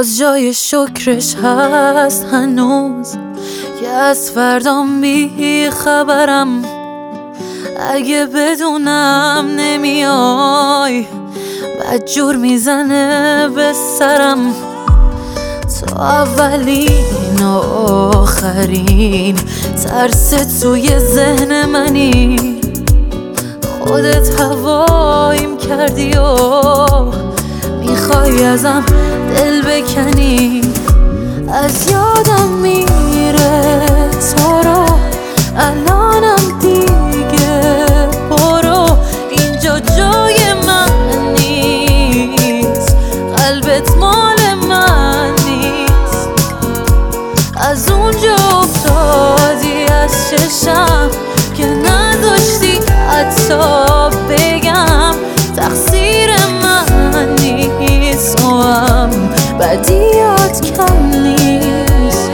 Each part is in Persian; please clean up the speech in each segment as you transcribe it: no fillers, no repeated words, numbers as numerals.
باز جای شکرش هست هنوز که از فردام بی خبرم. اگه بدونم نمیای بدجور میزنه به سرم. تو اولین و آخرین ترس توی ذهن منی. خودت هوایم کردی و میخوای ازم دل بکنی. از یادم میره تو رو الانم دیگه برو. اینجا جای من نیست، قلبت مال من نیست. از اونجا افتادی از چشم که نداشتی حتی بگم تقصیر من نیست. تو هم بدیات کم نیست.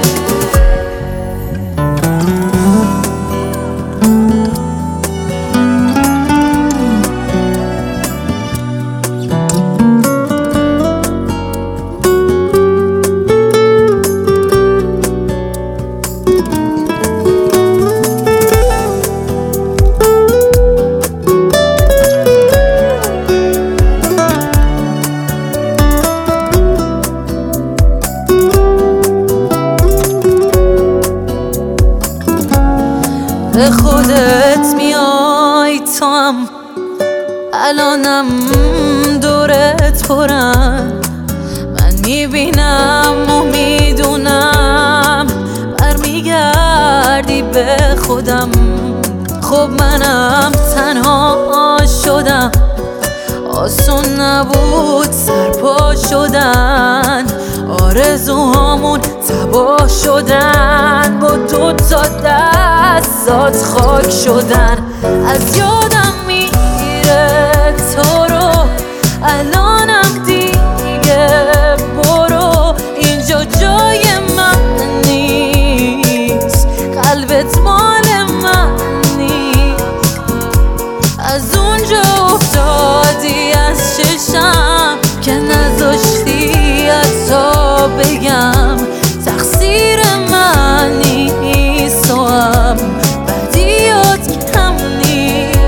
به خودت میای تو هم الانم دورت پرن. من میبینم و میدونم برمیگردی به خودم. خب منم تنها شدم، آسون نبود سرپا شدن. آرزوهامون تباه شدن، با دوتا دستات خاک شدن. از یادم میره تو رو الانم دیگه برو. اینجا جای من نیست، قلبت مال من نیست. از اونجا افتادی از چشم که نذاشتی حتی بگم تقصیر من نیست. تو هم بدیات کم نیست.